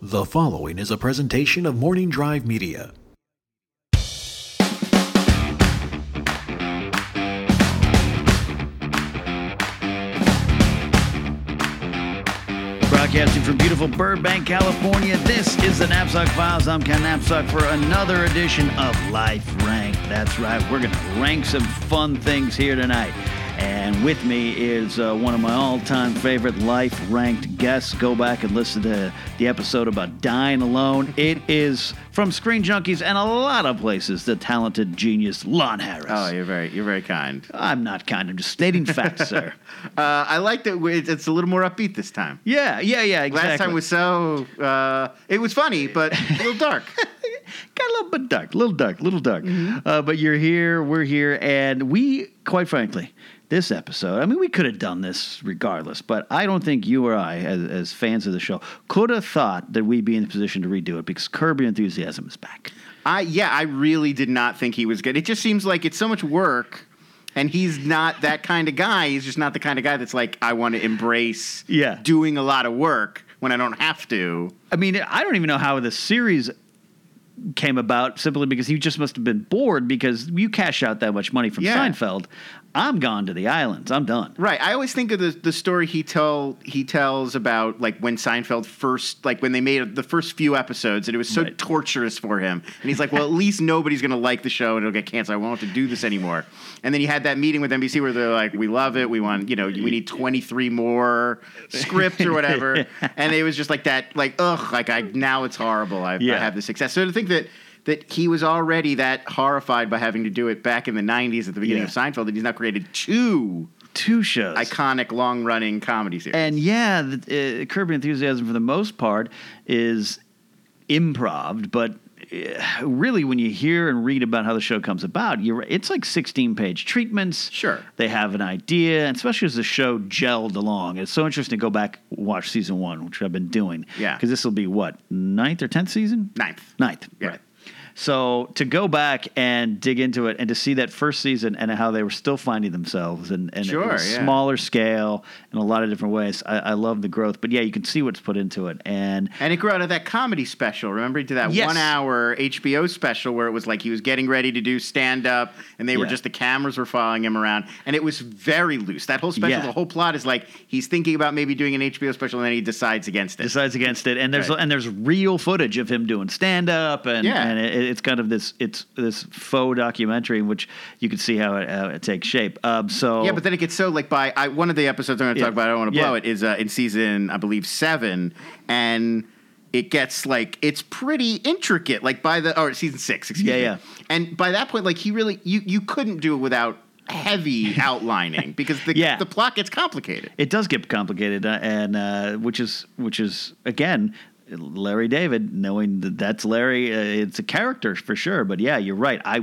The following is a presentation of Morning Drive Media. Broadcasting from beautiful Burbank, California, this is the Knapsack Files. I'm Ken Knapsack for another edition of Life Ranked. That's right, we're going to rank some fun things here tonight. And with me is one of my all-time favorite Life Ranked guests. Go back and listen to the episode about dying alone. It is from Screen Junkies and a lot of places, the talented genius Lon Harris. Oh, you're very kind. I'm not kind. I'm just stating facts, sir. I like that it's a little more upbeat this time. Yeah, exactly. Last time was so it was funny, but a little dark. Got a little bit dark, little dark. Mm-hmm. But you're here, we're here, and we, quite frankly, this episode, I mean, we could have done this regardless, but I don't think you or I, as fans of the show, could have thought that we'd be in a position to redo it because Curb Your Enthusiasm is back. I really did not think he was good. It just seems like it's so much work, and he's not that kind of guy. He's just not the kind of guy that's like, I want to embrace doing a lot of work when I don't have to. I mean, I don't even know how the series came about, simply because he just must have been bored because you cash out that much money from Seinfeld. I'm gone to the islands. I'm done. Right. I always think of the story he tells about like when Seinfeld first, like when they made the first few episodes and it was so torturous for him. And he's like, well, at least nobody's going to like the show and it'll get canceled. I won't have to do this anymore. And then he had that meeting with NBC where they're like, we love it. We want, we need 23 more scripts or whatever. And it was just like that, like, ugh, like now it's horrible. I have the success. So to think that he was already that horrified by having to do it back in the 90s at the beginning of Seinfeld, that he's now created two shows, iconic, long-running comedy series. And Curb Your Enthusiasm, for the most part, is improv, but really, when you hear and read about how the show comes about, it's like 16-page treatments. Sure. They have an idea, and especially as the show gelled along. It's so interesting to go back and watch season 1, which I've been doing. Yeah. Because this will be, what, 9th or 10th season? 9th, yeah. Right. So to go back and dig into it and to see that first season and how they were still finding themselves and smaller scale in a lot of different ways, I love the growth. But yeah, you can see what's put into it. And it grew out of that comedy special. Remember, he did that 1 hour HBO special where it was like he was getting ready to do stand-up and they were just, the cameras were following him around. And it was very loose. That whole special, the whole plot is like he's thinking about maybe doing an HBO special and then he decides against it. And there's real footage of him doing stand-up and it's kind of this faux documentary in which you can see how it takes shape. But then it gets so like one of the episodes I'm going to talk about, I don't want to blow it, is in season, I believe, 7, and it gets like, it's pretty intricate, like season 6, excuse me. And by that point, like he really, you couldn't do it without heavy outlining because the plot gets complicated. It does get complicated, and which is again, Larry David, knowing that's Larry, it's a character for sure. But yeah, you're right. I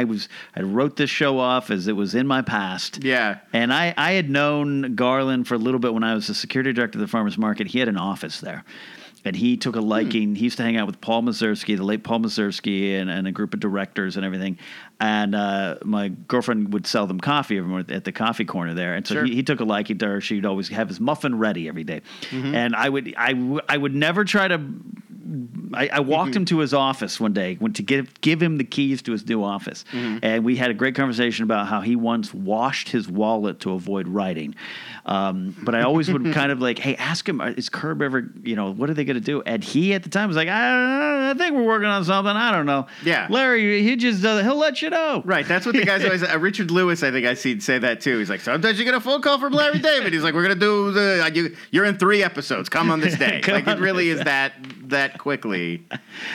wrote this show off as it was in my past. Yeah. And I had known Garland for a little bit when I was the security director of the Farmers Market. He had an office there. And he took a liking. He used to hang out with Paul Mazursky, the late Paul Mazursky, and a group of directors and everything. And my girlfriend would sell them coffee every morning at the coffee corner there. And so he took a liking to her. She'd always have his muffin ready every day. Mm-hmm. And I would never try to. I walked him to his office one day to give him the keys to his new office. Mm-hmm. And we had a great conversation about how he once washed his wallet to avoid writing. But I always would kind of like, hey, ask him, is Curb ever, what are they going to do? And he at the time was like, I think we're working on something. I don't know. Yeah. Larry, he'll let you know. Right. That's what the guys always, Richard Lewis, I think I see say that too. He's like, sometimes you get a phone call from Larry David. He's like, we're going to do you're in 3 episodes. Come on this day. Like it really is that quickly.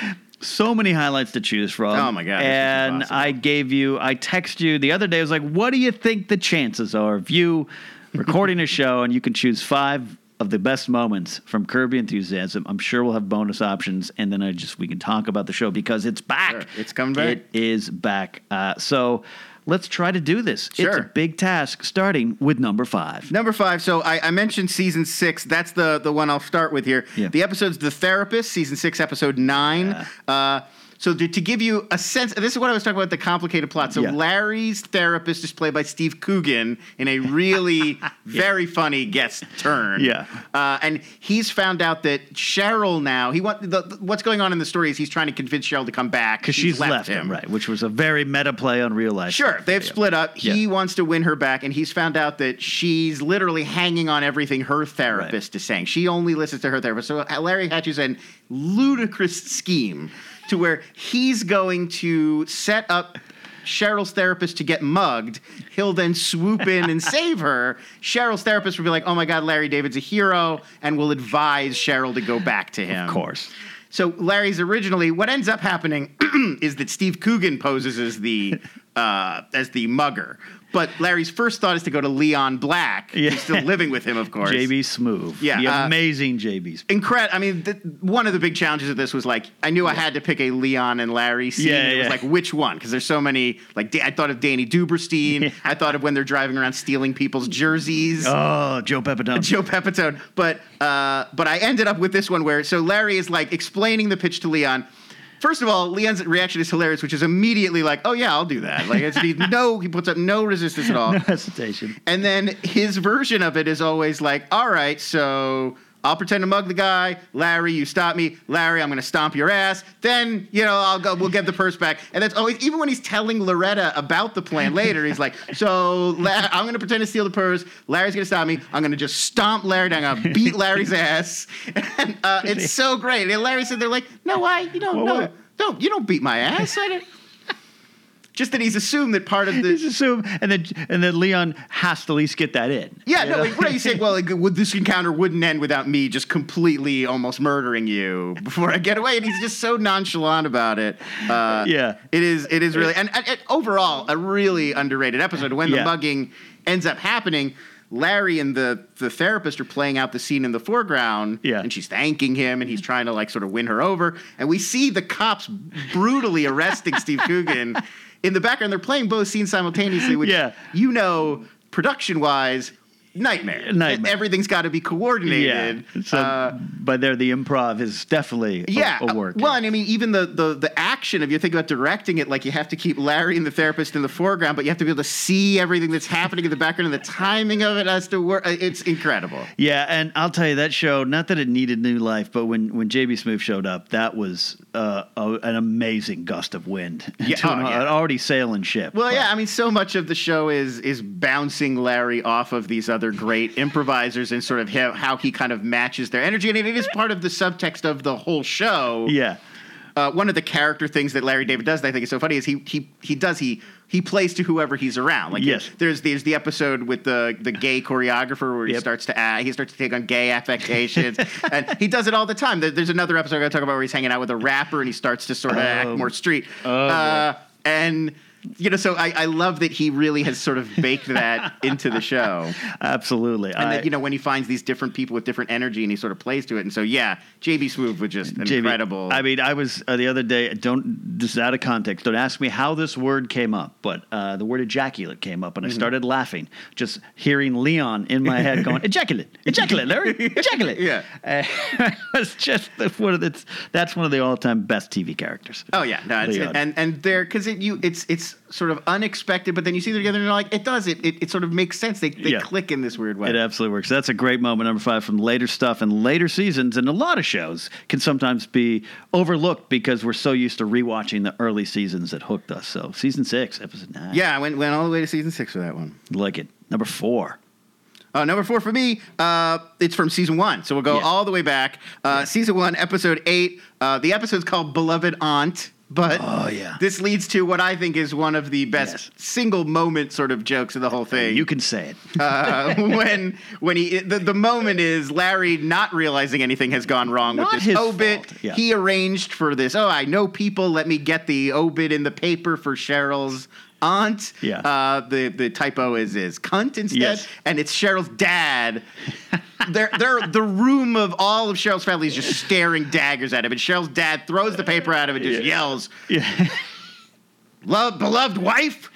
So many highlights to choose from. Oh my God. And awesome. I text you the other day. I was like, what do you think the chances are of you recording a show and you can choose 5 of the best moments from Curb Your Enthusiasm? I'm sure we'll have bonus options, and then we can talk about the show because it's back. Sure. It's coming back. It is back. So let's try to do this. Sure. It's a big task, starting with number 5. Number 5. So I mentioned season 6. That's the one I'll start with here. Yeah. The episode's The Therapist, season 6, episode 9. So to give you a sense, this is what I was talking about, the complicated plot. So Yeah. Larry's therapist is played by Steve Coogan in a really very funny guest turn. Yeah. And he's found out that Cheryl now, what's going on in the story is he's trying to convince Cheryl to come back. Because she's left him, right? Which was a very meta play on real life. Sure, they've split up. He Yeah. wants to win her back, and he's found out that she's literally hanging on everything her therapist is saying. She only listens to her therapist. So Larry hatches a ludicrous scheme to where he's going to set up Cheryl's therapist to get mugged. He'll then swoop in and save her. Cheryl's therapist will be like, oh my God, Larry David's a hero, and will advise Cheryl to go back to him. Of course. So Larry's originally, what ends up happening is that Steve Coogan poses as the mugger. But Larry's first thought is to go to Leon Black, who's still living with him, of course. J.B. Smoove. Yeah, The amazing J.B. Smoove. Incredible. I mean, one of the big challenges of this was like, I knew I had to pick a Leon and Larry scene. Yeah, It was like, which one? Because there's so many. Like, I thought of Danny Duberstein. Yeah. I thought of when they're driving around stealing people's jerseys. Oh, Joe Pepitone. Joe Pepitone. But I ended up with this one where, so Larry is like explaining the pitch to Leon. First of all, Leon's reaction is hilarious, which is immediately like, "Oh yeah, I'll do that." Like he puts up no resistance at all, No hesitation. And then his version of it is always like, "All right, so I'll pretend to mug the guy. Larry, you stop me. Larry, I'm going to stomp your ass. Then I'll go. We'll get the purse back." And that's always, even when he's telling Loretta about the plan later, he's like, "So I'm going to pretend to steal the purse. Larry's going to stop me. I'm going to just stomp Larry down. I'm going to beat Larry's ass." And it's so great. And Larry said, "They're like, no, why? Don't you don't beat my ass." I didn't. Just that he's assumed that part of the Just assume, and then Leon has to at least get that in. Yeah, no, like, what you say? Well, like, this encounter wouldn't end without me just completely almost murdering you before I get away, and he's just so nonchalant about it. Yeah, it is really, and overall a really underrated episode. When the mugging ends up happening, Larry and the therapist are playing out the scene in the foreground, and she's thanking him, and he's trying to like sort of win her over, and we see the cops brutally arresting Steve Coogan. In the background, they're playing both scenes simultaneously, which, production-wise, nightmare. Everything's got to be coordinated. Yeah. So, but there, the improv is definitely a work. Well, and I mean, even the action, if you think about directing it, like you have to keep Larry and the therapist in the foreground, but you have to be able to see everything that's happening in the background, and the timing of it has to work. It's incredible. Yeah, and I'll tell you, that show, not that it needed new life, but when J.B. Smoove showed up, that was an amazing gust of wind to an already sailing ship. Well, I mean, so much of the show is bouncing Larry off of these other great improvisers and sort of how he kind of matches their energy. And it is part of the subtext of the whole show. Yeah. One of the character things that Larry David does that I think is so funny is he plays to whoever he's around. Like there's the episode with the gay choreographer where he starts to take on gay affectations, and he does it all the time. There's another episode I'm going to talk about where he's hanging out with a rapper and he starts to sort of act more street. And so I love that he really has sort of baked that into the show. Absolutely. And that, when he finds these different people with different energy and he sort of plays to it. And so, J.B. Smoove was just incredible. I mean, I was the other day, this is out of context. Don't ask me how this word came up, but the word ejaculate came up and I started laughing, just hearing Leon in my head going, ejaculate, Larry, ejaculate. Yeah. It's just that's one of the all-time best TV characters. Oh, yeah. No, and they're, because it's sort of unexpected, but then you see them together and you're like, it sort of makes sense. They click in this weird way. It absolutely works. That's a great moment, number 5, from later stuff and later seasons. And a lot of shows can sometimes be overlooked because we're so used to rewatching the early seasons that hooked us. So season 6, episode 9. Yeah, I went all the way to season 6 for that one. Like it. Number 4. Number 4 for me, it's from season 1. So we'll go all the way back. Season 1, episode 8. The episode's called Beloved Aunt. But this leads to what I think is one of the best single moment sort of jokes of the whole thing. You can say it. When the moment is Larry not realizing anything has gone wrong with this obit. Yeah. He arranged for this. Oh, I know people. Let me get the obit in the paper for Cheryl's aunt. Yeah. The typo is cunt instead, and it's Cheryl's dad. The room of all of Cheryl's family is just staring daggers at him, and Cheryl's dad throws the paper at him and just yells. Yeah. beloved wife,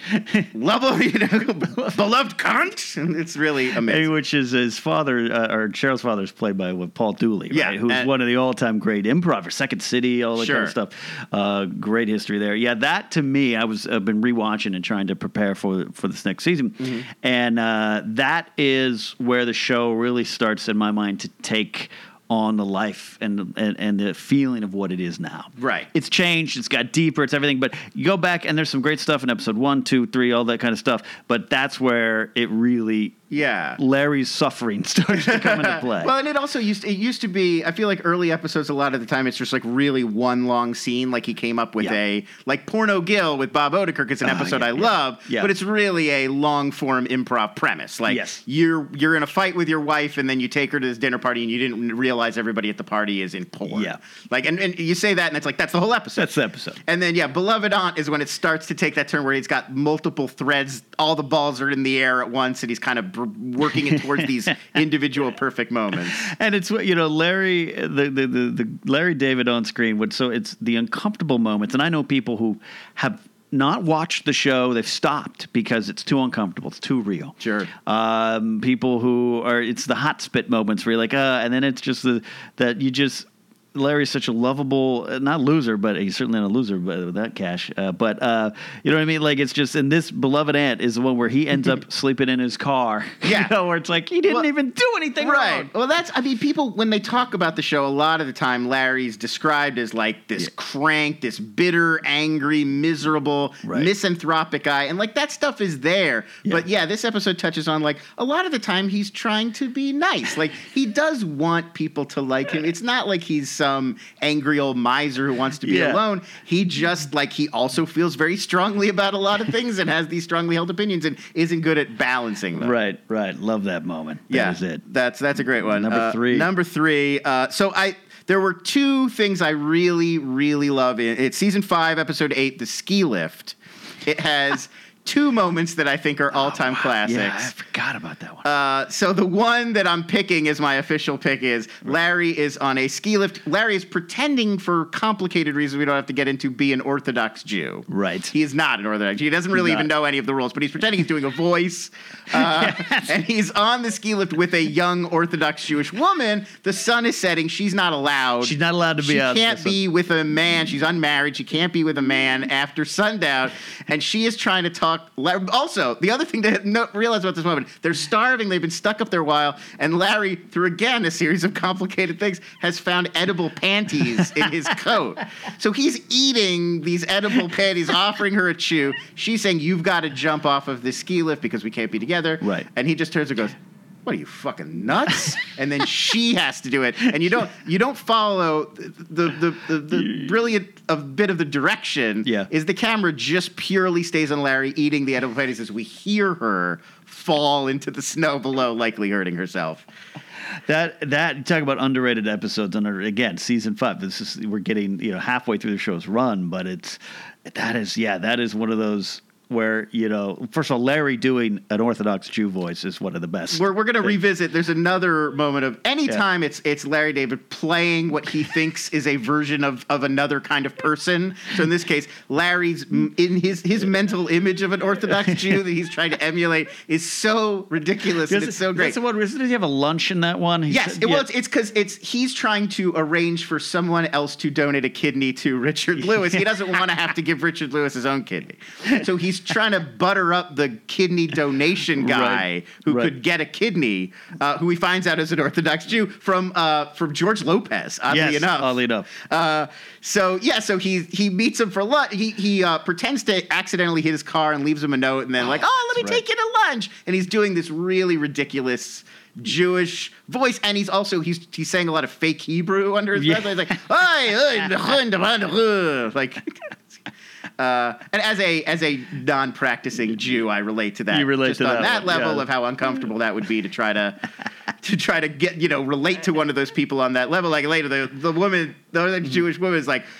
beloved cunt. And it's really amazing. Which is his father, or Cheryl's father is played by Paul Dooley, right? Yeah, Who's one of the all-time great improvers, Second City, all that kind of stuff. Great history there. Yeah, that to me, I've been rewatching and trying to prepare for this next season, and that is where the show really starts, in my mind, to take on the life and the feeling of what it is now. Right. It's changed. It's got deeper. It's everything. But you go back and there's some great stuff in episode 1, 2, 3, all that kind of stuff. But that's where it really... Yeah. Larry's suffering starts to come into play. Well, and it also used to be, I feel like early episodes, a lot of the time, it's just like really one long scene. Like he came up with like Porno Gil with Bob Odenkirk. It's an episode I love, but it's really a long form improv premise. Like you're in a fight with your wife and then you take her to this dinner party and you didn't realize everybody at the party is in porn. Yeah. Like, and you say that and it's like, that's the whole episode. That's the episode. And then, Beloved Aunt is when it starts to take that turn where he's got multiple threads, all the balls are in the air at once and he's kind of working it towards these individual perfect moments. And it's Larry, the Larry David on screen so it's the uncomfortable moments. And I know people who have not watched the show, they've stopped because it's too uncomfortable, it's too real. Sure. People who it's the hot spit moments where you're like, and then it's just that you just Larry's such a lovable, not loser, but he's certainly not a loser with that cash. But you know what I mean? Like, it's just, and this Beloved Aunt is the one where he ends up sleeping in his car. Yeah. Where it's like, he didn't even do anything wrong. Well, people, when they talk about the show, a lot of the time, Larry's described as like this crank, this bitter, angry, miserable, misanthropic guy. And like, that stuff is there. Yeah. But this episode touches on like, a lot of the time he's trying to be nice. Like, he does want people to like him. It's not like he's some angry old miser who wants to be alone. He just he also feels very strongly about a lot of things and has these strongly held opinions and isn't good at balancing them. Right. Love that moment. That is it. That's a great one. Number three. There were two things I really, really love. It's season 5, episode 8, the ski lift. It has two moments that I think are all-time classics. Yeah, I forgot about that one. So the one that I'm picking as my official pick is Larry is on a ski lift. Larry is pretending, for complicated reasons we don't have to get into, be an Orthodox Jew. Right. He is not an Orthodox Jew. He doesn't really even know any of the rules, but he's pretending he's doing a voice. And he's on the ski lift with a young Orthodox Jewish woman. The sun is setting. She's not allowed. She's not allowed to be out. She can't be with a man. She's unmarried. She can't be with a man after sundown. And she is trying to talk. Also, the other thing to realize about this moment, they're starving. They've been stuck up there a while. And Larry, through again a series of complicated things, has found edible panties in his coat. So he's eating these edible panties, offering her a chew. She's saying, "You've got to jump off of this ski lift because we can't be together." Right. And he just turns and goes, "What are you, fucking nuts?" And then she has to do it, and you don't follow the brilliant bit of the direction. Yeah. Is the camera just purely stays on Larry eating the edible patties as we hear her fall into the snow below, likely hurting herself. That talk about underrated episodes under again season 5. We're getting halfway through the show's run, but that is one of those where, first of all, Larry doing an Orthodox Jew voice is one of the best. We're going to revisit. There's another moment of anytime it's Larry David playing what he thinks is a version of another kind of person. So in this case, Larry's in his mental image of an Orthodox Jew that he's trying to emulate is so ridiculous and it's so great. That's the one. Does he have a lunch in that one? Yes. It's because he's trying to arrange for someone else to donate a kidney to Richard Lewis. He doesn't want to have to give Richard Lewis his own kidney. So he's trying to butter up the kidney donation guy who could get a kidney, who he finds out is an Orthodox Jew from George Lopez, oddly enough. So he meets him for lunch. He pretends to accidentally hit his car and leaves him a note, and then let me take you to lunch. And he's doing this really ridiculous Jewish voice, and he's saying a lot of fake Hebrew under his breath. He's like, and as a non-practicing Jew, I relate to that. You relate just to on that that one, level of how uncomfortable that would be to try to to try to get, relate to one of those people on that level. Like later, the woman, the other Jewish woman is like,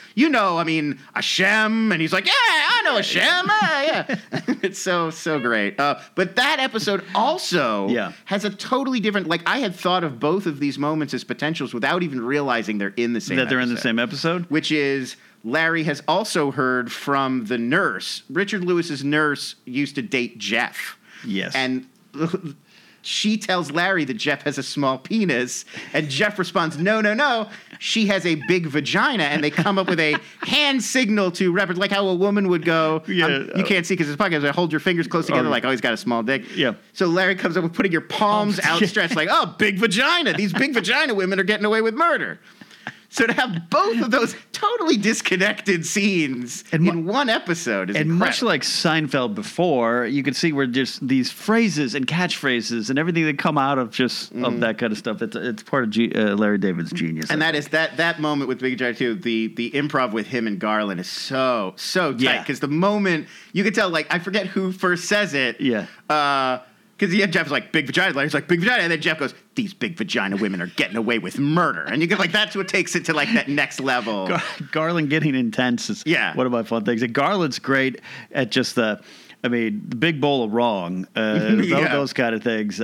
Hashem. And he's like, yeah, I know Hashem. Yeah. It's so great. But that episode also has a totally different, like I had thought of both of these moments as potentials without even realizing they're in the same episode. That they're in the same episode? Which is, Larry has also heard from the nurse. Richard Lewis's nurse used to date Jeff. Yes. And she tells Larry that Jeff has a small penis, and Jeff responds, no, she has a big vagina, and they come up with a hand signal to reference, like how a woman would go, you can't see because it's a podcast, hold your fingers close together like, he's got a small dick. Yeah. So Larry comes up with putting your palms outstretched like, big vagina. These big vagina women are getting away with murder. So to have both of those totally disconnected scenes in one episode is incredible. Much like Seinfeld before, you can see where just these phrases and catchphrases and everything that come out of just of that kind of stuff. It's part of Larry David's genius. And that is that moment with Big Giant too. The improv with him and Garland is so tight because the moment you can tell, like I forget who first says it. Yeah. Because Jeff's like, big vagina. Larry's like, big vagina. And then Jeff goes, these big vagina women are getting away with murder. And you get like, that's what takes it to like that next level. Garland getting intense is one of my fun things. And Garland's great at just the big bowl of wrong, those kind of things.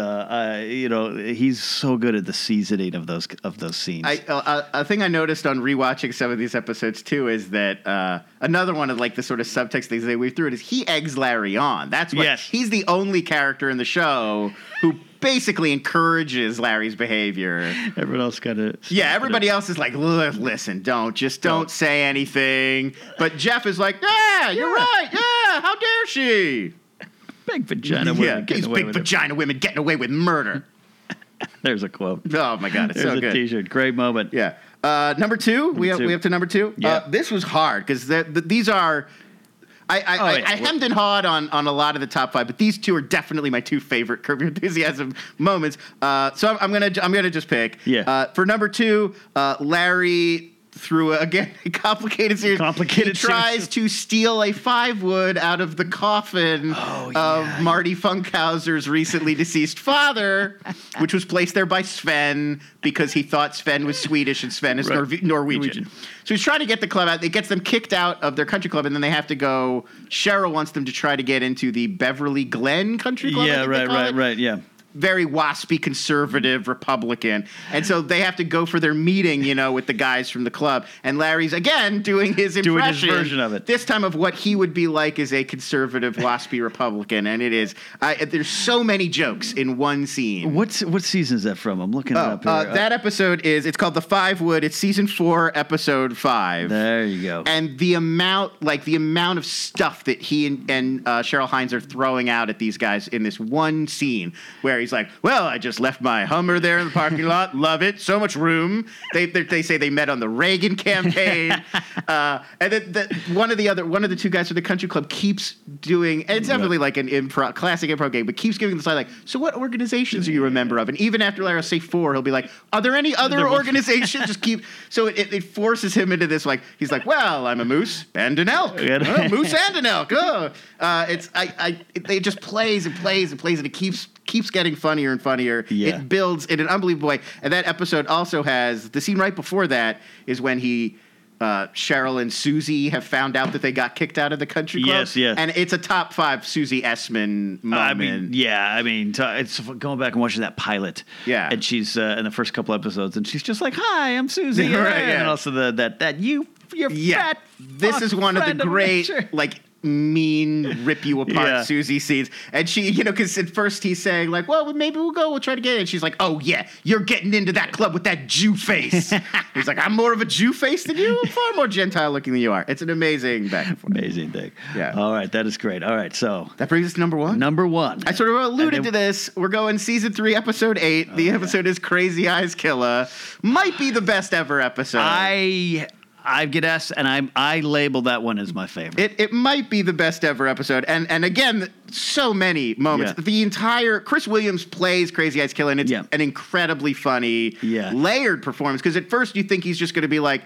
He's so good at the seasoning of those scenes. A thing I noticed on rewatching some of these episodes too is that another one of like the sort of subtext things they weave through it is he eggs Larry on. That's what he's the only character in the show who basically encourages Larry's behavior. Everyone else kind of... Yeah, everybody else is like, listen, don't say anything. But Jeff is like, you're right. Yeah, how dare she? Big vagina women getting away with vagina women getting away with murder. There's a quote. Oh, my God, it's There's so good. There's a T-shirt. Great moment. Yeah. Number two? We have to number two? Yeah. This was hard because these are... I hemmed and hawed on a lot of the top five, but these two are definitely my two favorite Curb Your Enthusiasm moments. So I'm gonna just pick. Yeah. For number two, Larry, through a complicated series, he tries to steal a 5-wood out of the coffin of Marty Funkhauser's recently deceased father, which was placed there by Sven because he thought Sven was Swedish and Sven is Norwegian. So he's trying to get the club out. It gets them kicked out of their country club, and then they have to go. Cheryl wants them to try to get into the Beverly Glen Country Club. Yeah, right. Yeah. Very waspy, conservative Republican. And so they have to go for their meeting, with the guys from the club. And Larry's, again, doing his impression. Doing his version of it. This time of what he would be like as a conservative, waspy Republican. And it is. There's so many jokes in one scene. What season is that from? I'm looking it up here. That episode it's called The 5-Wood. It's season 4, episode 5. There you go. And the amount of stuff that he and Cheryl Hines are throwing out at these guys in this one scene where he's like, well, I just left my Hummer there in the parking lot. Love it. So much room. They say they met on the Reagan campaign. And then one of the two guys from the country club keeps doing, and it's definitely like an classic improv game, but keeps giving the side like, so what organizations are you a member of? And even after Larry will say 4, he'll be like, are there any other organizations? Just keep. So it forces him into this, like, he's like, well, I'm a moose and an elk. Moose and an elk. It just plays and plays and plays, and it keeps getting funnier and funnier. Yeah. It builds in an unbelievable way. And that episode also has the scene right before that is when Cheryl and Susie have found out that they got kicked out of the country club. Yes. And it's a top 5 Susie Essman moment. It's going back and watching that pilot. Yeah. And she's in the first couple episodes, and she's just like, hi, I'm Susie. And also you're fat. This is one of the great, mean rip you apart Susie scenes. And she, because at first he's saying like, well, maybe we'll try to get it. And she's like, oh yeah, you're getting into that club with that Jew face. He's like, I'm more of a Jew face than you. I'm far more Gentile looking than you are. It's an amazing back and forth. Amazing thing. Yeah. All right. That is great. All right. So that brings us to number one. Number one. I sort of alluded to this. We're going season 3, episode 8. The episode is Crazy Eyes Killer. Might be the best ever episode. I get asked, and I label that one as my favorite. It might be the best ever episode, and again, so many moments. Yeah. The entire Chris Williams plays Crazy Eyes Killer, and it's an incredibly funny, layered performance. Because at first you think he's just going to be like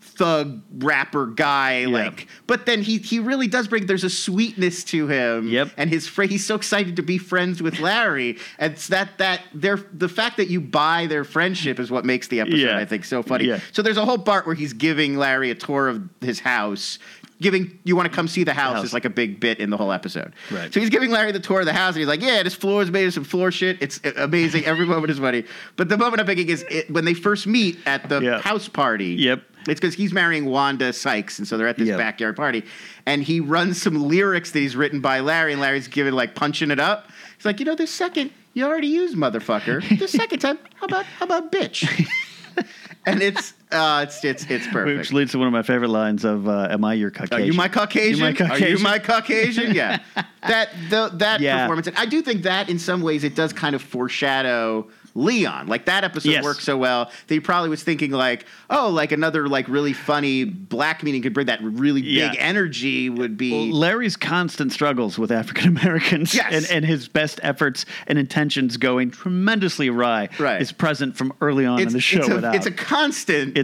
thug rapper guy, like, but then he really does there's a sweetness to him. Yep. And he's so excited to be friends with Larry. And it's the fact that you buy their friendship is what makes the episode, I think, so funny. Yeah. So there's a whole part where he's giving Larry a tour of his house. You want to come see the house is like a big bit in the whole episode. Right. So he's giving Larry the tour of the house, and he's like, yeah, this floor is made of some floor shit. It's amazing. Every moment is funny. But the moment I'm thinking is when they first meet at the house party. Yep. It's because he's marrying Wanda Sykes, and so they're at this backyard party. And he runs some lyrics that he's written by Larry, and Larry's punching it up. He's like, this second, you already used motherfucker. The second time, how about bitch? And it's perfect. Which leads to one of my favorite lines of "Am I your Caucasian? Are you my Caucasian? Are you my Caucasian? Yeah. That performance. And I do think that in some ways it does kind of foreshadow Leon. Like that episode worked so well that he probably was thinking another really funny black meeting could bring that really big energy would be. Well, Larry's constant struggles with African Americans and his best efforts and intentions going tremendously awry is present from early on in the show. It's a constant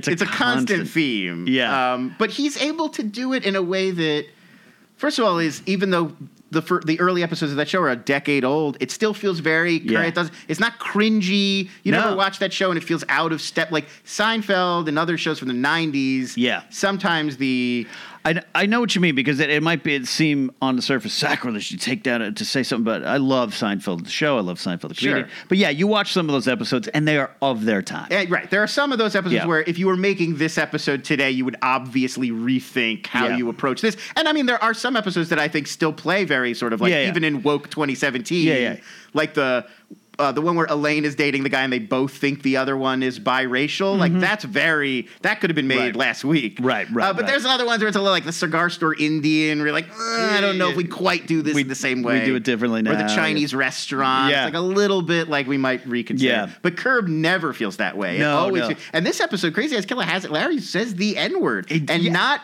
theme. Yeah. But he's able to do it in a way that, first of all, is even though the early episodes of that show are a decade old, it still feels very current. It's not cringy. You never watch that show and it feels out of step. Like Seinfeld and other shows from the 90s. Yeah. Sometimes I know what you mean, because it seem on the surface sacrilege to take down to say something about. I love Seinfeld the show. I love Seinfeld the comedian. Sure. But you watch some of those episodes and they are of their time. Right. There are some of those episodes where if you were making this episode today, you would obviously rethink how you approach this. And I mean, there are some episodes that I think still play very sort of even in woke 2017, like the one where Elaine is dating the guy and they both think the other one is biracial. Like that could have been made last week. Right. But there's other ones where it's a little like the cigar store Indian, where you're like, I don't know if we quite do this in the same way. We do it differently now. Or the Chinese restaurant. It's like a little bit like we might reconsider. Yeah. But Curb never feels that way. No. And this episode, Crazy Eyes Killer has it. Larry says the N-word. Not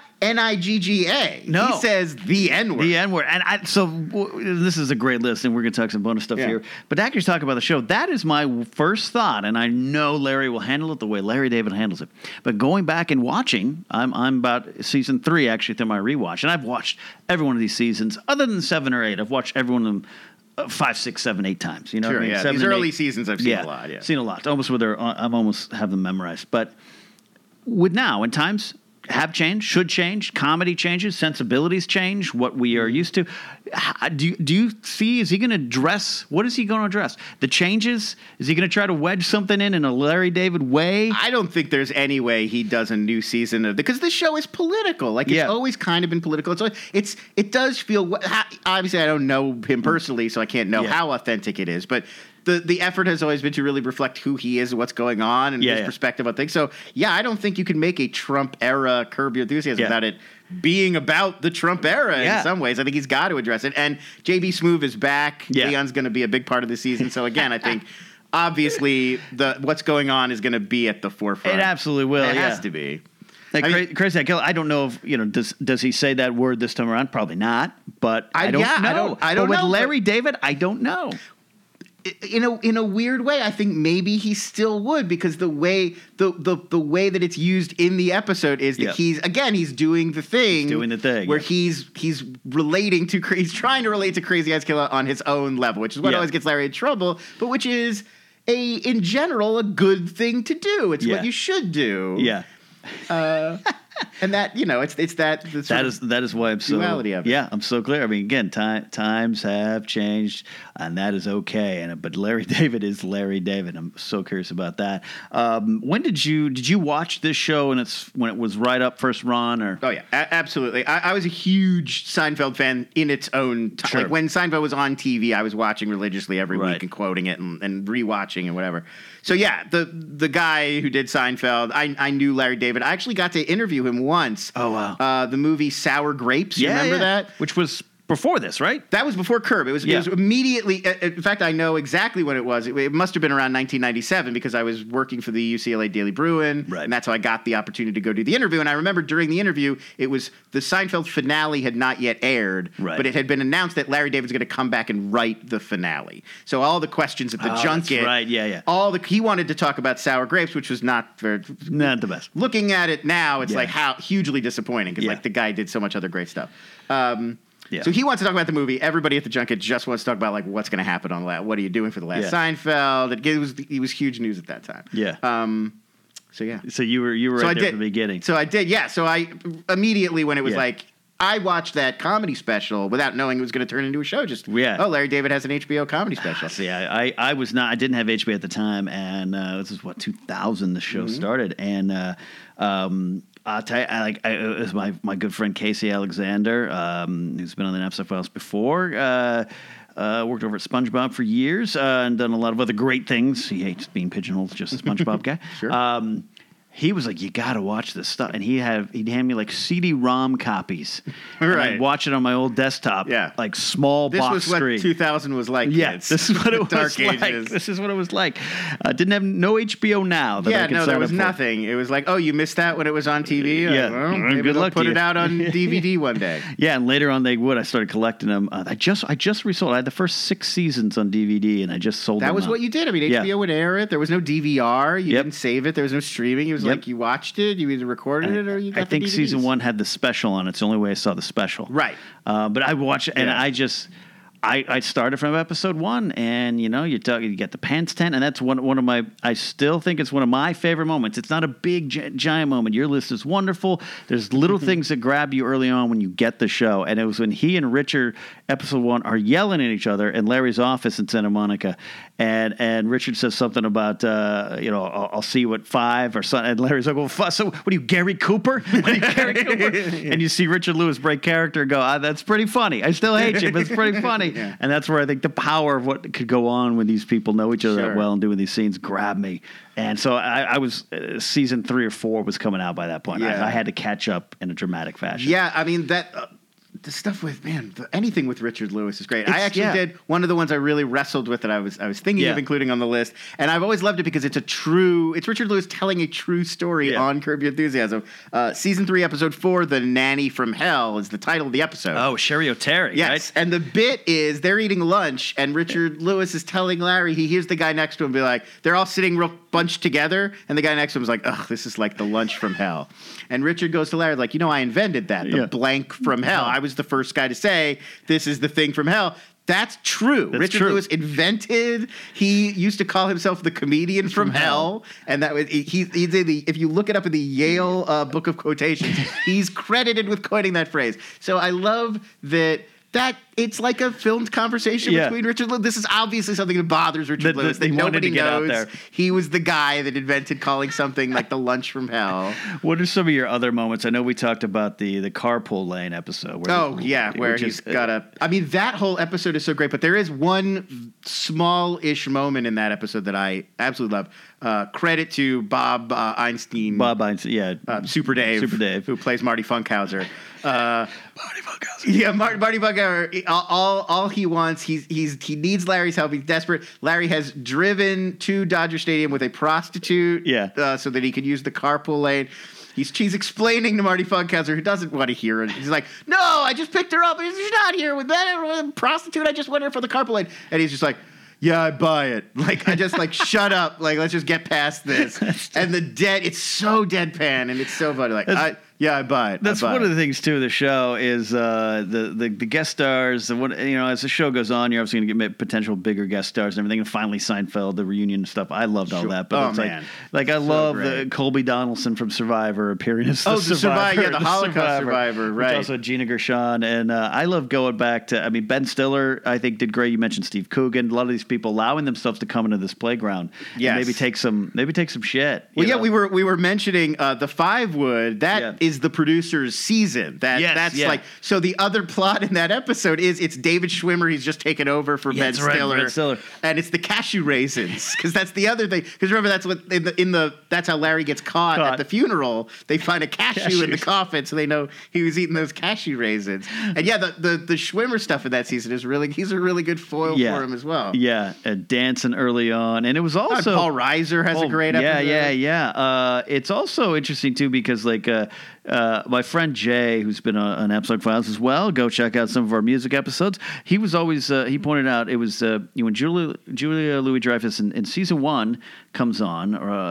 Nigga. No. He says the N-word. The N-word. And this is a great list, and we're going to talk some bonus stuff here. But actually talk about the show. That is my first thought, and I know Larry will handle it the way Larry David handles it. But going back and watching, I'm about season 3, actually, through my rewatch. And I've watched every one of these seasons, other than 7 or 8. I've watched every one of them 5, 6, 7, 8 times. You know what I mean? 7 These and early 8. seasons I've seen a lot. Yeah. Seen a lot. Almost I've almost have them memorized. But with now, in times have changed, should change, comedy changes, sensibilities change, what we are used to. Do you see, is he going to address, what is he going to address? The changes? Is he going to try to wedge something in a Larry David way? I don't think there's any way he does a new season because this show is political. Like it's always kind of been political. It does feel, obviously I don't know him personally, so I can't know how authentic it is, but the effort has always been to really reflect who he is and what's going on and his perspective on things. So, I don't think you can make a Trump-era Curb Your Enthusiasm without it being about the Trump era in some ways. I think he's got to address it. And J.B. Smoove is back. Leon's going to be a big part of the season. So, again, I think obviously what's going on is going to be at the forefront. It absolutely will, It has to be. Crazy Eyed Killer, I don't know if, does he say that word this time around? Probably not. But I don't know. I don't know. With Larry David, I don't know. In a weird way, I think maybe he still would, because the way that it's used in the episode is that he's doing the thing. Where he's relating to, he's trying to relate to Crazy Eyes Killer on his own level, which is what always gets Larry in trouble, but which is in general a good thing to do. It's what you should do. Yeah. And that, it's that is why I'm so duality of it. Yeah, I'm so clear. I mean, again, times have changed, and that is okay. But Larry David is Larry David. I'm so curious about that. When did you watch this show? And when it was right up first run, or? Oh yeah, absolutely. I was a huge Seinfeld fan in its own time. Sure. Like when Seinfeld was on TV, I was watching religiously every week and quoting it and rewatching and whatever. So yeah, the guy who did Seinfeld, I knew Larry David. I actually got to interview him once. Oh wow! The movie Sour Grapes. You remember that? Which was before this, right? That was before Curb. It was immediately. In fact, I know exactly when it was. It must have been around 1997 because I was working for the UCLA Daily Bruin, right. And that's how I got the opportunity to go do the interview. And I remember during the interview, it was the Seinfeld finale had not yet aired, right. but it had been announced that Larry David's going to come back and write the finale. So all the questions at the junket, that's right? Yeah. He wanted to talk about Sour Grapes, which was not the best. Looking at it now, it's like how hugely disappointing because like the guy did so much other great stuff. So he wants to talk about the movie. Everybody at the junket just wants to talk about like what's going to happen on what are you doing for the last Seinfeld? It was huge news at that time. Yeah. So you were right there from the beginning. So I did. Yeah. So I immediately when it was like I watched that comedy special without knowing it was going to turn into a show. Larry David has an HBO comedy special. See, I was not. I didn't have HBO at the time, and this is 2000 the show started, and I'll tell you, it was my good friend Casey Alexander, who's been on the Napster Files before. Worked over at SpongeBob for years and done a lot of other great things. He hates being pigeonholed, just a SpongeBob guy. Sure. He was like, you got to watch this stuff. And he'd hand me like CD-ROM copies. Right. And I'd watch it on my old desktop. Yeah. Like small box screen. This was what 2000 was like, yeah, kids. This is what it was Dark like. Ages. This is what it was like. Didn't have no HBO Now. There was nothing. It was like, oh, you missed that when it was on TV? Yeah. Well, maybe good they'll luck put to it you. out on DVD one day. Yeah, and later on they would. I started collecting them. I just resold. I had the first 6 seasons on DVD, and I just sold them. That was what you did. I mean, HBO would air it. There was no DVR. You didn't save it. There was no streaming. It was like you watched it. You either recorded it or you got I think the DVDs. season 1 had the special on it. It's the only way I saw the special. Right. But I watched, and I started from episode 1, and you get the pants tent, and that's one of my. I still think it's one of my favorite moments. It's not a big giant moment. Your list is wonderful. There's little things that grab you early on when you get the show, and it was when he and Richard, episode 1, are yelling at each other in Larry's office in Santa Monica, and Richard says something about I'll see you at 5 or something, and Larry's like, well, so what are you, Gary Cooper? And you see Richard Lewis break character and go, that's pretty funny. I still hate you, but it's pretty funny. Yeah. And that's where I think the power of what could go on when these people know each other that well and doing these scenes grabbed me. And so I was season 3 or 4 was coming out by that point. I had to catch up in a dramatic fashion. Yeah, I mean that. The stuff with anything with Richard Lewis is great. I actually did one of the ones I really wrestled with that I was thinking of including on the list, and I've always loved it because it's Richard Lewis telling a true story on Curb Your Enthusiasm. Season 3, episode 4, "The Nanny from Hell" is the title of the episode. Oh, Sherry O'Terry. Yes, right? And the bit is they're eating lunch, and Richard Lewis is telling Larry. He hears the guy next to him be like, they're all sitting real bunched together, and the guy next to him is like, "Ugh, this is like the lunch from hell." And Richard goes to Larry like, I invented that, the blank from hell. I was the first guy to say this is the thing from hell. That's true. Richard Lewis invented. He used to call himself the comedian from hell, and that was he's in the. If you look it up in the Yale Book of Quotations, he's credited with coining that phrase. So I love that it's like a filmed conversation between Richard Lewis. This is obviously something that bothers Richard Lewis that nobody knows. He was the guy that invented calling something like the lunch from hell. What are some of your other moments? I know we talked about the carpool lane episode. Where he's got a. I mean, that whole episode is so great, but there is one small-ish moment in that episode that I absolutely love. Credit to Bob Einstein. Bob Einstein, Super Dave, who plays Marty Funkhauser. Marty Funkhauser. Yeah, Marty Funkhauser. All he wants, he needs Larry's help. He's desperate. Larry has driven to Dodger Stadium with a prostitute, so that he could use the carpool lane. He's explaining to Marty Funkhauser, who doesn't want to hear it. He's like, "No, I just picked her up. She's not here with that prostitute. I just went here for the carpool lane." And he's just like, "Yeah, I buy it." Like, I just shut up. Like, let's just get past this. And it's so deadpan and it's so funny. Like, I buy it. That's one of the things too of the show is the guest stars. As the show goes on, you're obviously going to get potential bigger guest stars and everything. And finally, Seinfeld, the reunion stuff. I loved all that. But I love the Colby Donaldson from Survivor appearing as the Survivor. The Holocaust Survivor, right? Which also Gina Gershon, and I love going back to. I mean, Ben Stiller, I think, did great. You mentioned Steve Coogan. A lot of these people allowing themselves to come into this playground. Yes. And maybe take some shit. Well, we were mentioning the Five Wood. That is the producer's season. That's like, so the other plot in that episode is it's David Schwimmer. He's just taken over for Ben Stiller. Ben Stiller. And it's the cashew raisins. Because that's the other thing. Because remember, that's what that's how Larry gets caught at the funeral. They find a cashew in the coffin, so they know he was eating those cashew raisins. And yeah, the Schwimmer stuff in that season is he's a really good foil for him as well. Yeah, dancing early on. And it was also... Paul Reiser has a great episode. Yeah. It's also interesting, too, because like my friend Jay, who's been on Absolute Files as well, go check out some of our music episodes. He was always... he pointed out it was when Julia Louis-Dreyfus in season 1 comes on,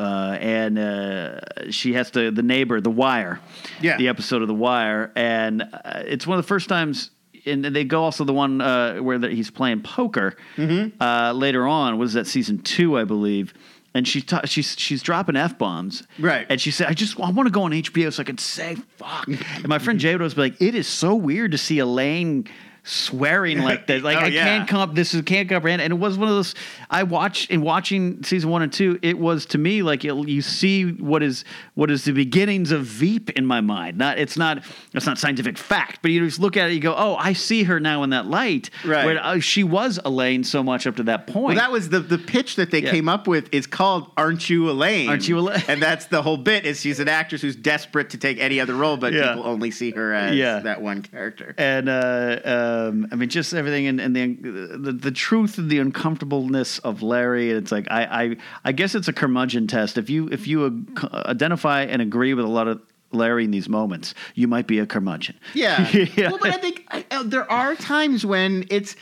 and she has to... The neighbor, The Wire. Yeah. The episode of The Wire. And it's one of the first times... And they go also the one where he's playing poker later on. Was that season 2, I believe? And she's dropping F-bombs. Right. And she said, I want to go on HBO so I can say fuck. And my friend Jay would always be like, it is so weird to see Elaine swearing like that. Like, can't comprehend. And it was one of those, watching season 1 and 2, it was to me like you see what is the beginnings of Veep in my mind. It's not scientific fact, but you just look at it, you go, oh, I see her now in that light. Right. Where she was Elaine so much up to that point. Well, that was the pitch that they came up with is called Aren't You Elaine? Aren't You Elaine? And that's the whole bit is she's an actress who's desperate to take any other role, but people only see her as that one character. And I mean, just everything, and the truth and the uncomfortableness of Larry. And it's like I guess it's a curmudgeon test. If you identify and agree with a lot of Larry in these moments, you might be a curmudgeon. Yeah. Well, but I think there are times when it's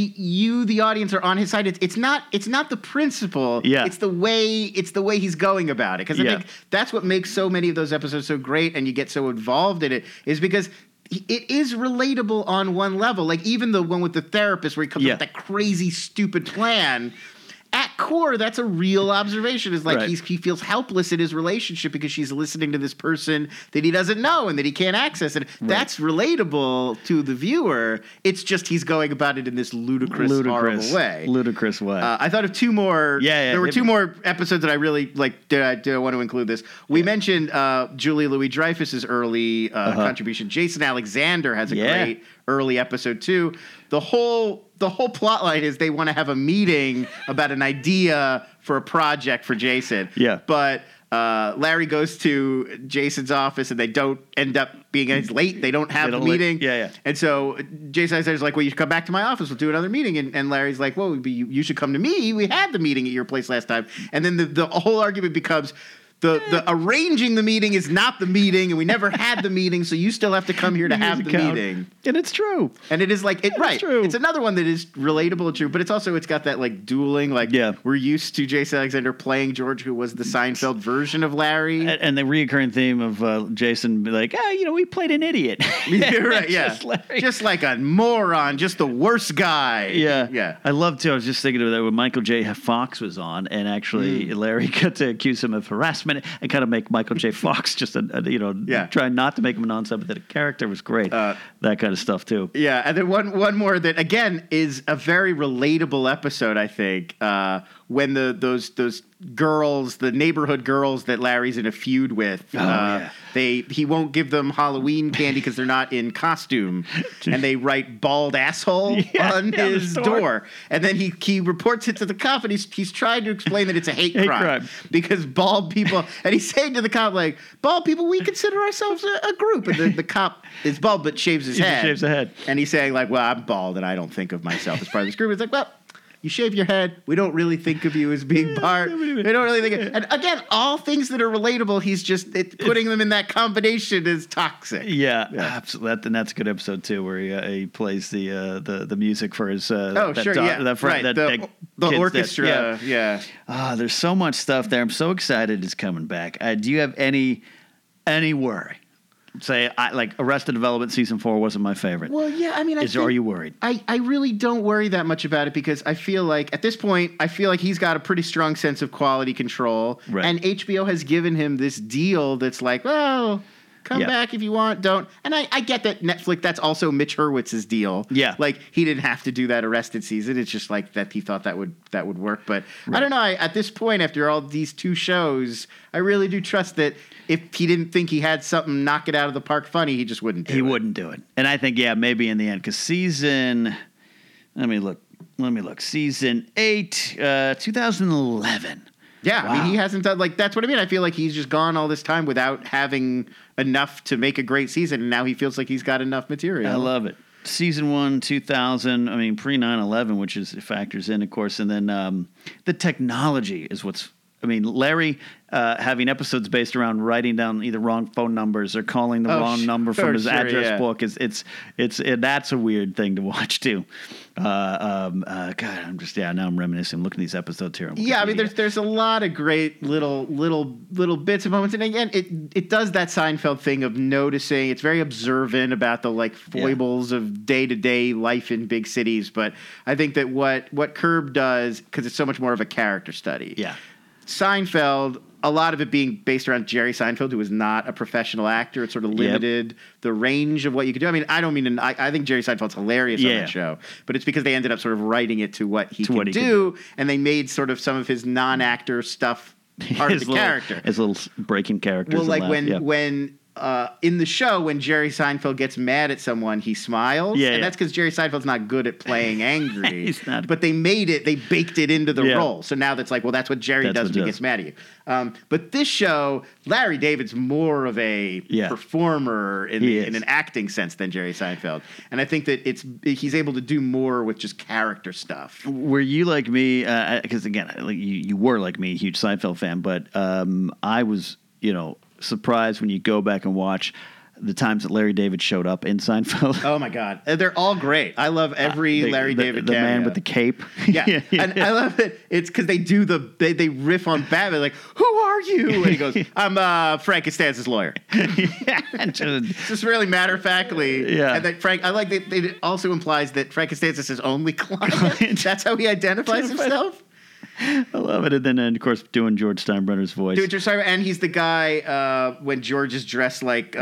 the audience are on his side. It's not the principle. Yeah. It's the way he's going about it. Because I think that's what makes so many of those episodes so great, and you get so involved in it, is because it is relatable on one level. Like even the one with the therapist where he comes up with that crazy, stupid plan. At core, that's a real observation. Is like he feels helpless in his relationship because she's listening to this person that he doesn't know and that he can't access. And that's relatable to the viewer. It's just he's going about it in this ludicrous horrible way. Ludicrous way. I thought of two more. There were two more episodes that I really like. Did I want to include this? We mentioned Julia Louis-Dreyfus's early contribution. Jason Alexander has a great early episode too. The whole plot line is they want to have a meeting about an idea for a project for Jason. Yeah. But Larry goes to Jason's office and they don't end up being as late. They don't have the meeting. And so Jason Alexander's like, well, you should come back to my office. We'll do another meeting. And Larry's like, well, you should come to me. We had the meeting at your place last time. And then the whole argument becomes, the arranging the meeting is not the meeting, and we never had the meeting, so you still have to come here to have the meeting. And it's true. And it is like it's true. It's another one that is relatable and true, but it's got that like dueling, like we're used to Jason Alexander playing George, who was the Seinfeld version of Larry. And the reoccurring theme of Jason be like, we played an idiot. Just like a moron, just the worst guy. Yeah. I love too. I was just thinking of that when Michael J. Fox was on, and actually Larry got to accuse him of harassment and kind of make Michael J. Fox just try not to make him a non-sympathetic character was great. That kind of stuff too. Yeah, and then one more that again is a very relatable episode, I think. When those girls, the neighborhood girls that Larry's in a feud with, he won't give them Halloween candy because they're not in costume, and they write "bald asshole" on his door, and then he reports it to the cop, and he's trying to explain that it's a hate crime because bald people, and he's saying to the cop like, bald people, we consider ourselves a group, and the cop is bald but shaves his head. Shaves the head, and he's saying like, well, I'm bald and I don't think of myself as part of this group. It's like, well, you shave your head. We don't really think of you as being part. We don't really think. And again, all things that are relatable. He's just putting them in that combination is toxic. Yeah. Absolutely. And that's a good episode too, where he plays the music for his. The orchestra. There's so much stuff there. I'm so excited it's coming back. Do you have any worry? Say, like Arrested Development season 4 wasn't my favorite. Well, yeah, I mean, are you worried? I really don't worry that much about it because I feel like at this point, he's got a pretty strong sense of quality control, and HBO has given him this deal that's like, well, Come back if you want. Don't. And I get that Netflix, that's also Mitch Hurwitz's deal. Yeah. Like, he didn't have to do that Arrested season. It's just like that he thought that would work. But I don't know. At this point, after all these 2 shows, I really do trust that if he didn't think he had something knock it out of the park funny, he just wouldn't do it. He wouldn't do it. And I think, maybe in the end, because let me look. Season 8, 2011. Yeah, Wow. I mean, he hasn't done, like, that's what I mean. I feel like he's just gone all this time without having enough to make a great season, and now he feels like he's got enough material. I love it. Season 1, 2000, pre 9/11, which factors in, of course. And then the technology is Larry having episodes based around writing down either wrong phone numbers or calling the wrong number from his address book. That's a weird thing to watch too. God, now I'm reminiscing. Looking at these episodes here. Yeah, I mean, there's a lot of great little bits and moments, and again, it does that Seinfeld thing of noticing. It's very observant about the foibles of day-to-day life in big cities. But I think that what Curb does, because it's so much more of a character study. Yeah. Seinfeld, a lot of it being based around Jerry Seinfeld, who was not a professional actor. It sort of limited the range of what you could do. I mean, I don't mean I think Jerry Seinfeld's hilarious on that show, but it's because they ended up sort of writing it to what he could do, and they made sort of some of his non-actor stuff part of the character. His little breaking characters. Well, like when in the show, when Jerry Seinfeld gets mad at someone, he smiles. And that's because Jerry Seinfeld's not good at playing angry. He's not. But they baked it into the role. So now that's like, well, that's what Jerry does when he gets mad at you. But this show, Larry David's more of a performer in an acting sense than Jerry Seinfeld. And I think that he's able to do more with just character stuff. Were you like me? Because again, you were like me, a huge Seinfeld fan, but I was, surprised when you go back and watch the times that Larry David showed up in Seinfeld. Oh my God, they're all great. I love every Larry David. The cameo. man with the cape. Yeah, and I love it. It's because they do they riff on Batman, like, "Who are you?" And he goes, "I'm Frank Costanza's lawyer." Just really matter of factly. Yeah, and that Frank. I like that. It also implies that Frank Costanza's his only client. That's how he identifies himself. I love it. And then, of course, doing George Steinbrenner's voice. And he's the guy when George is dressed like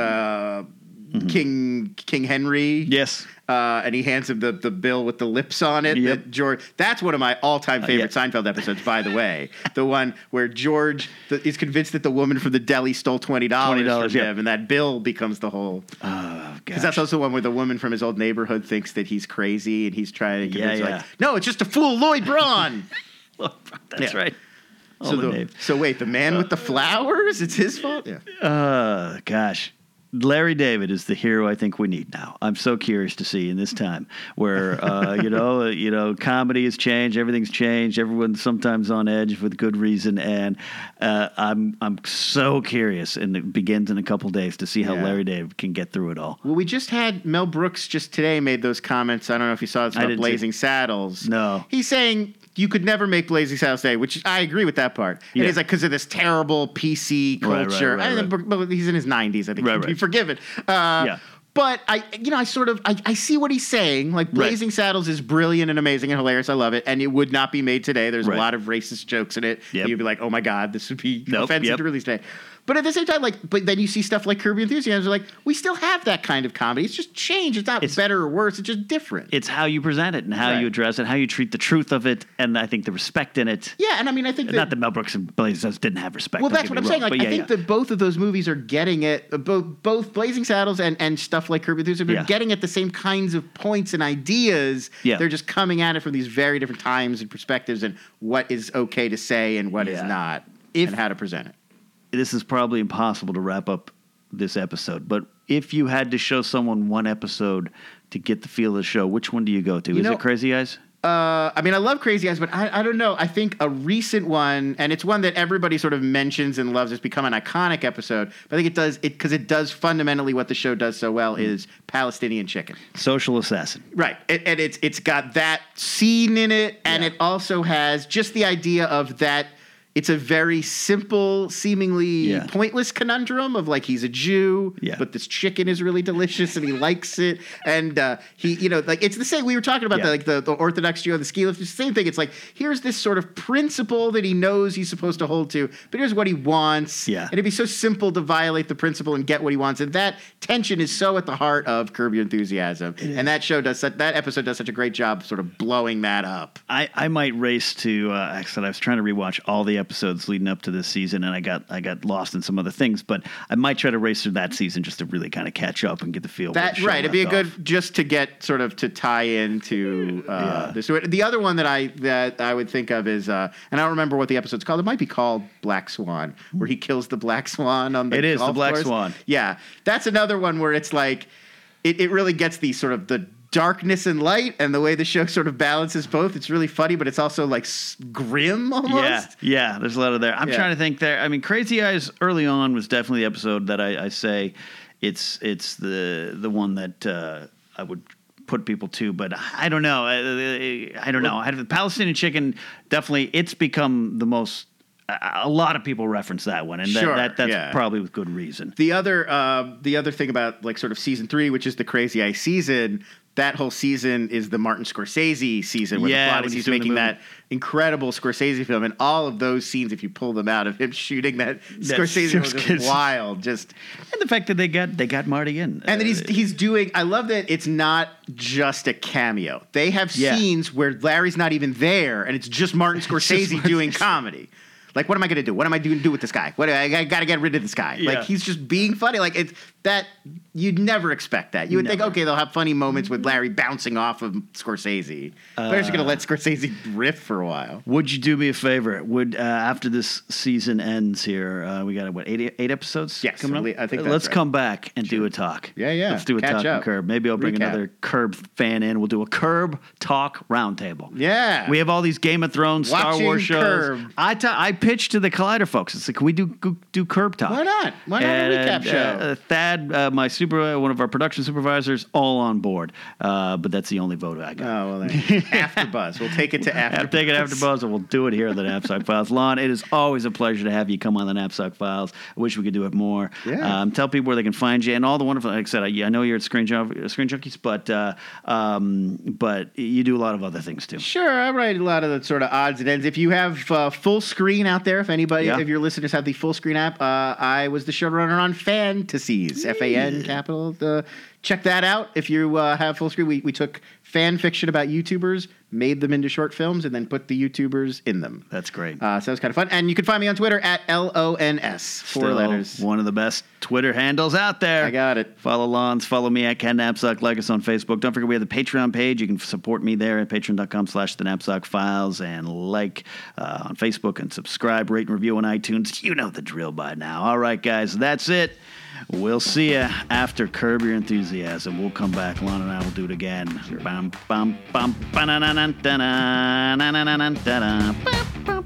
King Henry. Yes. And he hands him the bill with the lips on it. Yep. That's one of my all-time favorite Seinfeld episodes, by the way. The one where George is convinced that the woman from the deli stole $20 from him, and that bill becomes the whole... Because that's also the one where the woman from his old neighborhood thinks that he's crazy, and he's trying to convince her, like, no, it's just to fool Lloyd Braun. That's right. So wait, the man with the flowers? It's his fault? Yeah. Gosh. Larry David is the hero I think we need now. I'm so curious to see in this time where, comedy has changed, everything's changed, everyone's sometimes on edge with good reason, and I'm so curious, and it begins in a couple days, to see how Larry David can get through it all. Well, we just had Mel Brooks just today made those comments. I don't know if you saw this about Blazing Saddles. No. He's saying you could never make Blazing Saddles today, which I agree with that part. And he's like, because of this terrible PC culture. Right. He's in his 90s, I think. He'd be forgiven. But I see what he's saying. Like, Blazing Saddles is brilliant and amazing and hilarious. I love it. And it would not be made today. There's a lot of racist jokes in it. Yep. You'd be like, oh my God, this would be offensive to release today. But at the same time, but then you see stuff like Curb Your Enthusiasm. Like, we still have that kind of comedy. It's just changed. It's not better or worse. It's just different. It's how you present it and how you address it, how you treat the truth of it, and I think the respect in it. Yeah, and I mean, I think not that Mel Brooks and Blazing Saddles didn't have respect. Well, that's what I'm saying. Like, I think that both of those movies are getting it. Both Blazing Saddles and stuff like Curb Your Enthusiasm are getting at the same kinds of points and ideas. Yeah. They're just coming at it from these very different times and perspectives, and what is okay to say and what is not, and how to present it. This is probably impossible to wrap up this episode, but if you had to show someone one episode to get the feel of the show, which one do you go to? Is it Crazy Eyes? I mean, I love Crazy Eyes, but I don't know. I think a recent one, and it's one that everybody sort of mentions and loves, it's become an iconic episode, but I think because it does fundamentally what the show does so well, is Palestinian Chicken. Social Assassin. Right. And it's got that scene in it, and it also has just the idea of that. it's a very simple, seemingly pointless conundrum of like he's a Jew, but this chicken is really delicious and he likes it, and he, you know, like it's the same. We were talking about the Orthodox Jew on the ski lift. It's the same thing. It's like here's this sort of principle that he knows he's supposed to hold to, but here's what he wants. And it'd be so simple to violate the principle and get what he wants, and that tension is so at the heart of Curb Your Enthusiasm, and that episode does such a great job sort of blowing that up. I might race to. Actually, I was trying to rewatch all the episodes leading up to this season, and I got lost in some other things. But I might try to race through that season just to really kind of catch up and get the feel. That right, it'd be a good just to get sort of to tie into this. The other one that I would think of is, and I don't remember what the episode's called. It might be called Black Swan, where he kills the black swan on the golf course. It is the Black Swan. Yeah, that's another one where it's like it really gets the sort of the darkness and light, and the way the show sort of balances both. It's really funny, but it's also like grim almost. Yeah. There's a lot of there. I'm trying to think there. I mean, Crazy Eyes early on was definitely the episode that I say it's the one that I would put people to, but I don't know. I don't know. The Palestinian chicken, definitely, it's become the most. A lot of people reference that one, and that's probably with good reason. The other thing about like sort of season 3, which is the Crazy Eyes season, that whole season is the Martin Scorsese season, where the plot is he's making that incredible Scorsese film, and all of those scenes, if you pull them out of him shooting that Scorsese was just wild. And the fact that they got Marty in, and that he's doing. I love that it's not just a cameo. They have scenes where Larry's not even there, and it's just Martin Scorsese doing comedy. Like, what am I going to do? What am I going to do with this guy? I got to get rid of this guy. Like, he's just being funny. Like, it's that you'd never expect that. You would think, okay, they'll have funny moments with Larry bouncing off of Scorsese. They're just going to let Scorsese riff for a while. Would you do me a favor? Would after this season ends here, we got eight episodes? Yes, coming up? I think that's let's right. come back and do a talk. Yeah. Let's do a talk on Curb. Maybe I'll bring another Curb fan in. We'll do a Curb talk roundtable. Yeah. We have all these Game of Thrones, Star Wars shows. Curb. I pitched to the Collider folks. It's like, can we do Curb talk? Why not? Why not a recap show? Thad, one of our production supervisors, all on board. But that's the only vote I got. Oh, well, then. AfterBuzz. We'll take it to AfterBuzz. Take it AfterBuzz, and we'll do it here on the Knapsack Files. Lon, it is always a pleasure to have you come on the Knapsack Files. I wish we could do it more. Yeah. Tell people where they can find you and all the wonderful. Like I said, I know you're at Screen Junkies, but you do a lot of other things too. Sure, I write a lot of the sort of odds and ends. If you have full screen out there, if if your listeners have the full screen app, I was the showrunner on Fantasies, FAN capital. Check that out if you have full screen. We took fan fiction about YouTubers, made them into short films, and then put the YouTubers in them. That's great. So that was kind of fun. And you can find me on Twitter at LONS. 4 letters. One of the best Twitter handles out there. I got it. Follow Lons. Follow me at Ken Knapsack. Like us on Facebook. Don't forget we have the Patreon page. You can support me there at patreon.com/the Knapsack Files, and like on Facebook and subscribe, rate and review on iTunes. You know the drill by now. All right, guys. That's it. We'll see you after Curb Your Enthusiasm. We'll come back. Lon and I will do it again. Sure. Bam, bam, bam, ba-na-na-na-na-na-na-na-na-na-na-na.